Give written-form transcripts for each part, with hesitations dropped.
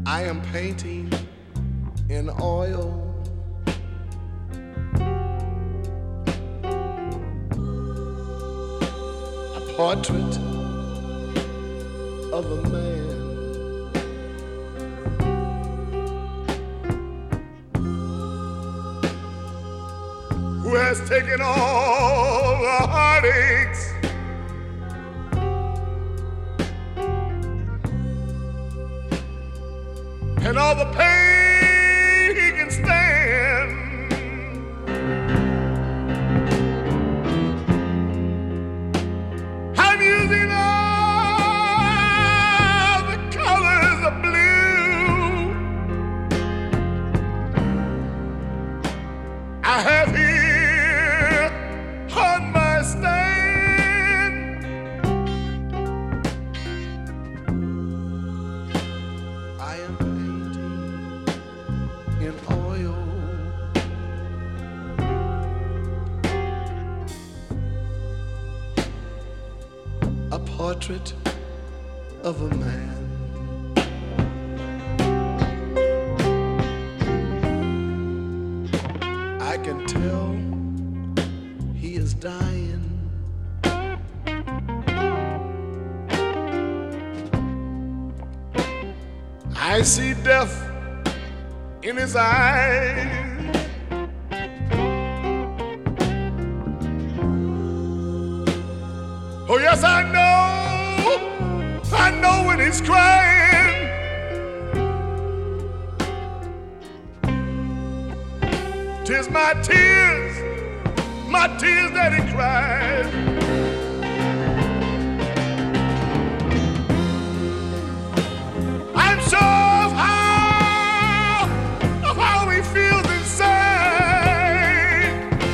I am painting in oil a portrait of a man who has taken all the heartaches and all the pain he can stand. I'm using all the colors of blue I have here on my stand. I am in oil a portrait of a man I can tell he is dying. I see death in his eyes. Oh yes, I know when he's crying. Tis my tears that he cries. I'm sure of how he feels inside.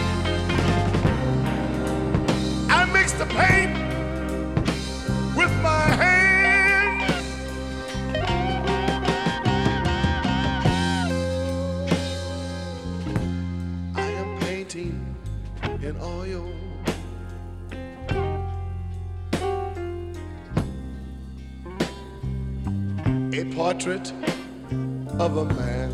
I mix the paint with my hand. I am painting in oil a portrait of a man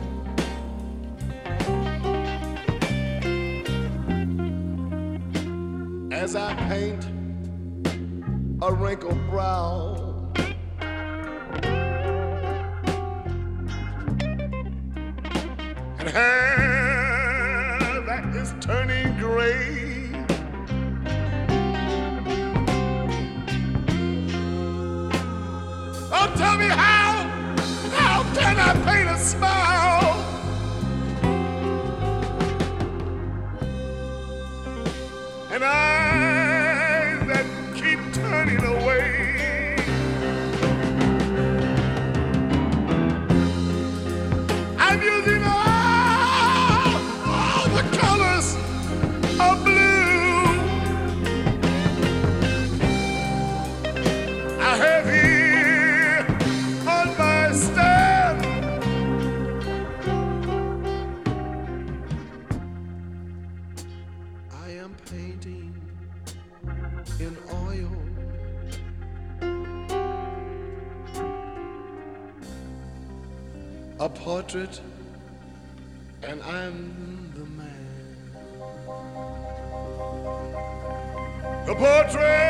as I paint a wrinkled brow and hair that is turning gray. Oh, tell me how can I paint a smile and eyes that keep turning away? I'm using all the colors of blue I have here on my stand. I am painting in oil a portrait, and I'm the man. The portrait